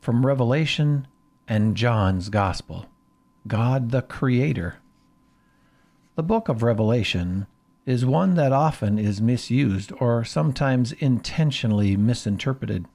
From Revelation and John's Gospel, God the Creator. The book of Revelation is one that often is misused or sometimes intentionally misinterpreted.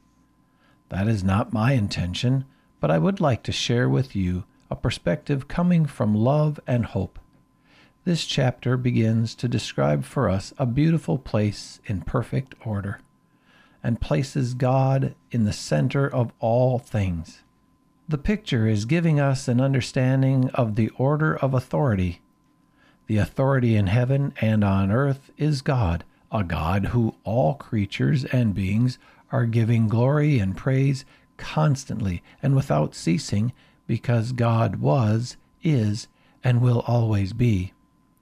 That is not my intention, but I would like to share with you a perspective coming from love and hope. This chapter begins to describe for us a beautiful place in perfect order, and places God in the center of all things. The picture is giving us an understanding of the order of authority. The authority in heaven and on earth is God, a God who all creatures and beings are giving glory and praise constantly and without ceasing, because God was, is, and will always be.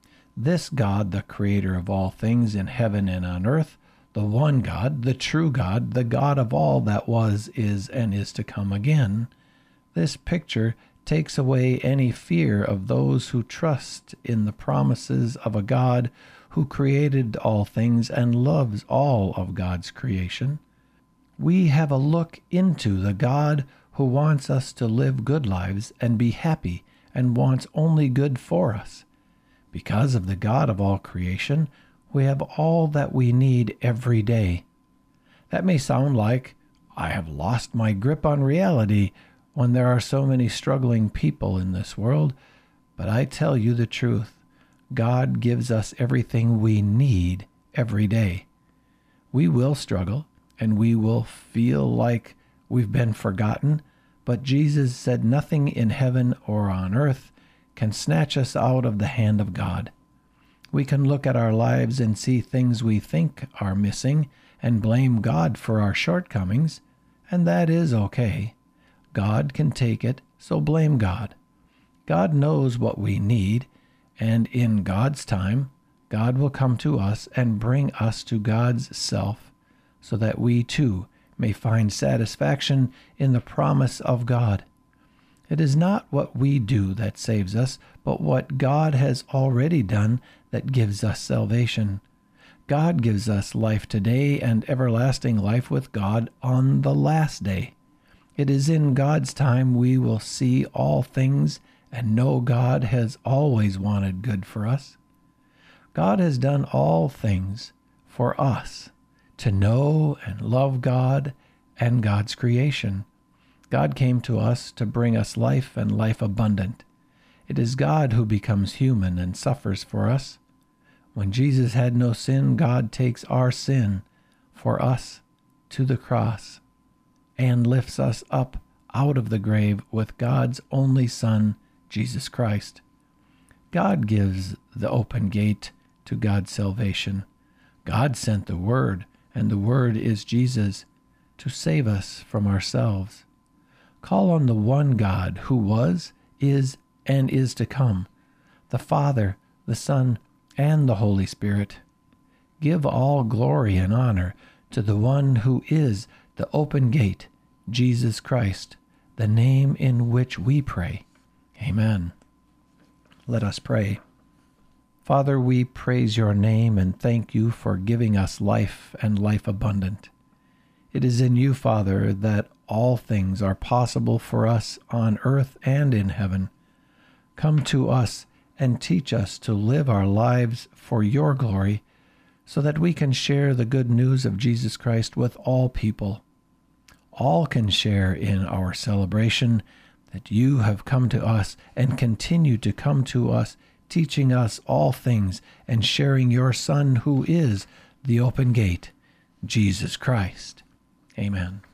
This God, the Creator of all things in heaven and on earth, the one God, the true God, the God of all that was, is, and is to come again, this picture takes away any fear of those who trust in the promises of a God who created all things and loves all of God's creation. We have a look into the God who wants us to live good lives and be happy and wants only good for us. Because of the God of all creation, we have all that we need every day. That may sound like I have lost my grip on reality when there are so many struggling people in this world, but I tell you the truth. God gives us everything we need every day. We will struggle, and we will feel like we've been forgotten, but Jesus said nothing in heaven or on earth can snatch us out of the hand of God. We can look at our lives and see things we think are missing and blame God for our shortcomings, and that is okay. God can take it, so blame God. God knows what we need, and in God's time, God will come to us and bring us to God's self, so that we too may find satisfaction in the promise of God. It is not what we do that saves us, but what God has already done that gives us salvation. God gives us life today and everlasting life with God on the last day. It is in God's time we will see all things and know God has always wanted good for us. God has done all things for us to know and love God and God's creation. God came to us to bring us life and life abundant. It is God who becomes human and suffers for us. When Jesus had no sin, God takes our sin for us to the cross and lifts us up out of the grave with God's only Son, Jesus Christ. God gives the open gate to God's salvation. God sent the Word, and the Word is Jesus, to save us from ourselves. Call on the one God who was, is, and is to come, the Father, the Son, and the Holy Spirit. Give all glory and honor to the one who is the open gate, Jesus Christ, the name in which we pray. Amen. Let us pray. Father, we praise your name and thank you for giving us life and life abundant. It is in you, Father, that all things are possible for us on earth and in heaven. Come to us and teach us to live our lives for your glory, so that we can share the good news of Jesus Christ with all people. All can share in our celebration that you have come to us and continue to come to us, teaching us all things and sharing your Son, who is the open gate, Jesus Christ. Amen.